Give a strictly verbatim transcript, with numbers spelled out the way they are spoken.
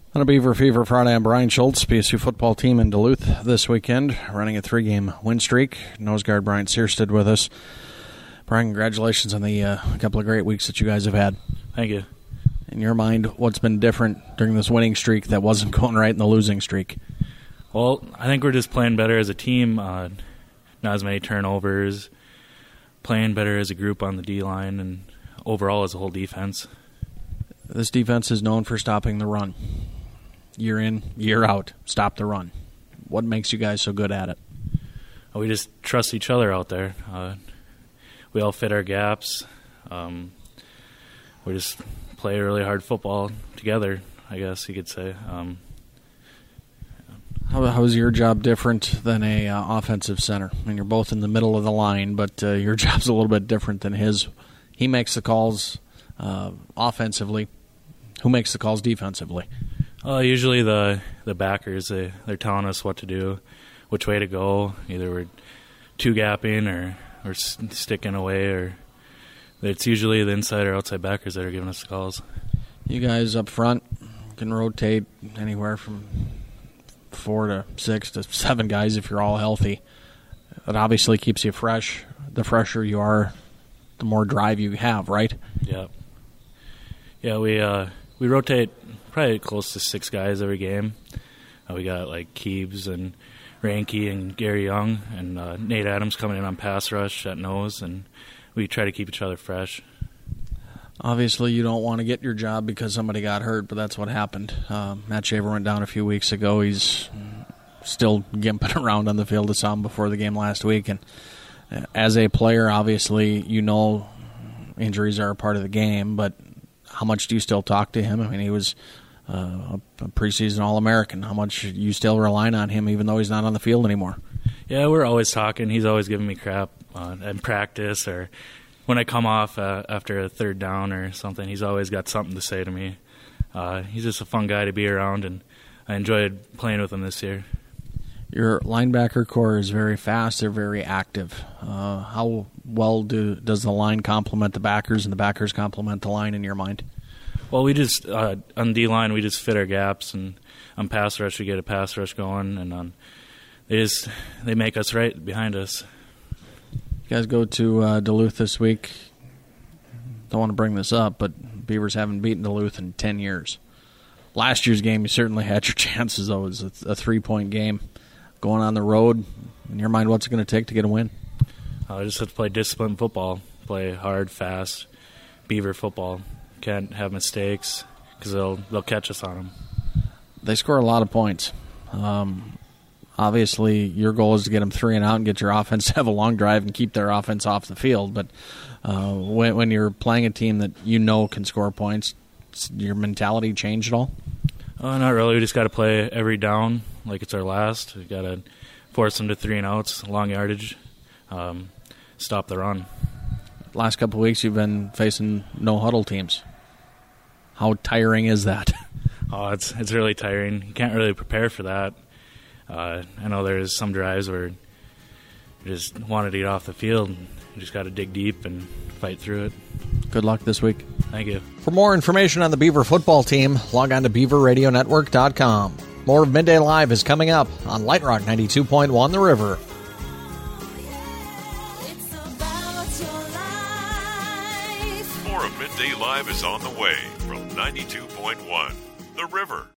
On a Beaver Fever Friday, I'm Brian Schultz, P S U football team in Duluth this weekend, running a three-game win streak. Nose guard Brian Searstead with us. Brian, congratulations on the uh, couple of great weeks that you guys have had. Thank you. In your mind, what's been different during this winning streak that wasn't going right in the losing streak? Well, I think we're just playing better as a team, uh, not as many turnovers, playing better as a group on the D-line, and overall as a whole defense. This defense is known for stopping the run. Year in, year out, stop the run. What makes you guys so good at it? We just trust each other out there. Uh, we all fit our gaps. Um, we just play really hard football together, I guess you could say. Um, How, how is your job different than a uh, offensive center? I mean, you're both in the middle of the line, but uh, your job's a little bit different than his. He makes the calls uh, offensively. Who makes the calls defensively? Uh, usually the the backers, they, they're telling us what to do, which way to go. Either we're two-gapping or, or sticking away, or it's usually the inside or outside backers that are giving us the calls. You guys up front can rotate anywhere from four to six to seven guys if you're all healthy. It obviously keeps you fresh. The fresher you are, the more drive you have, right? Yeah. Yeah, we uh, we rotate probably close to six guys every game. Uh, we got like Keebs and Ranke and Gary Young and uh, Nate Adams coming in on pass rush at nose, and we try to keep each other fresh. Obviously, you don't want to get your job because somebody got hurt, but that's what happened. Uh, Matt Shaver went down a few weeks ago. He's still gimping around on the field. I saw him before the game last week. And as a player, obviously, you know injuries are a part of the game, but how much do you still talk to him? I mean, he was uh, a preseason All-American. How much are you still relying on him even though he's not on the field anymore? Yeah, we're always talking. He's always giving me crap uh, in practice or when I come off uh, after a third down or something. He's always got something to say to me. Uh, he's just a fun guy to be around, and I enjoyed playing with him this year. Your linebacker core is very fast. They're very active. Uh, how well do does the line complement the backers and the backers complement the line in your mind? Well, we just, uh, on D-line, we just fit our gaps, and on pass rush, we get a pass rush going, and on, they just, they make us right behind us. You guys go to uh, Duluth this week. Don't want to bring this up, but Beavers haven't beaten Duluth in ten years. Last year's game, you certainly had your chances, though. It was a, a three-point game. Going on the road, in your mind, what's it going to take to get a win? I uh, just have to play disciplined football, play hard, fast, Beaver football. Can't have mistakes because they'll they'll catch us on them. They score a lot of points. Um, obviously, your goal is to get them three and out and get your offense to have a long drive and keep their offense off the field. But uh, when, when you're playing a team that you know can score points, your mentality change at all? Uh, not really. We just got to play every down like it's our last. We got to force them to three and outs, long yardage, um, stop the run. Last couple of weeks, you've been facing no-huddle teams. How tiring is that? Oh, it's it's really tiring. You can't really prepare for that. Uh, I know there's some drives where you just wanted to get off the field. And you just got to dig deep and fight through it. Good luck this week. Thank you. For more information on the Beaver football team, log on to beaver radio network dot com. More of Midday Live is coming up on Light Rock ninety-two point one The River. More of Midday Live is on the way from ninety-two point one The River.